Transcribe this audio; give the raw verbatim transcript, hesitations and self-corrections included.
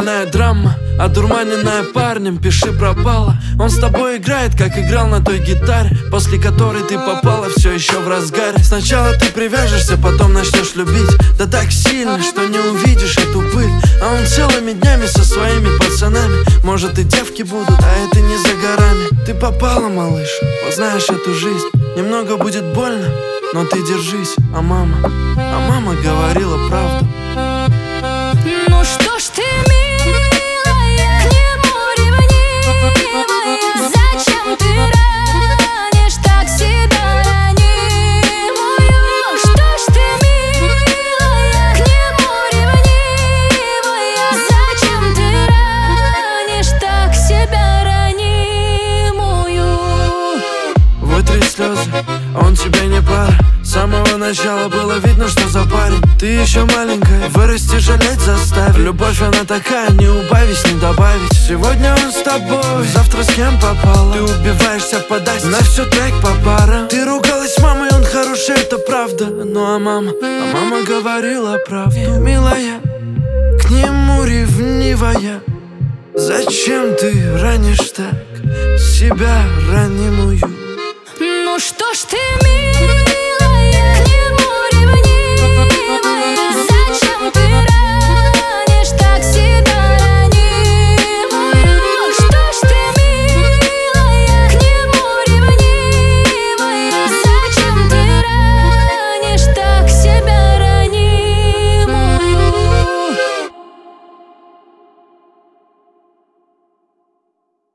Двойная драма, одурманенная парнем, пиши пропала. Он с тобой играет, как играл на той гитаре, после которой ты попала все еще в разгаре. Сначала ты привяжешься, потом начнешь любить, да так сильно, что не увидишь эту пыль. А он целыми днями со своими пацанами. Может и девки будут, а это не за горами. Ты попала, малыш, познаешь эту жизнь. Немного будет больно, но ты держись. А мама, а мама говорила правду. Ну что ж ты, милая, к нему ревнивая? Зачем ты ранишь так себя ранимую? Ну что ж ты, милая, к нему ревнивая? Зачем ты ранишь так себя ранимую? Вытри слезы, он тебе не пара. С самого начала было видно, что за парень. Ты еще маленькая, вырасти жалеть заставит. Любовь она такая, не убавить, не добавить. Сегодня он с тобой, завтра с кем попало. Ты убиваешься подать, на все трек по парам. Ты ругалась с мамой, он хороший, это правда. Ну а мама, а мама говорила правду. Милая, к нему ревнивая. Зачем ты ранишь так себя ранимую? Ну что ж ты, милая,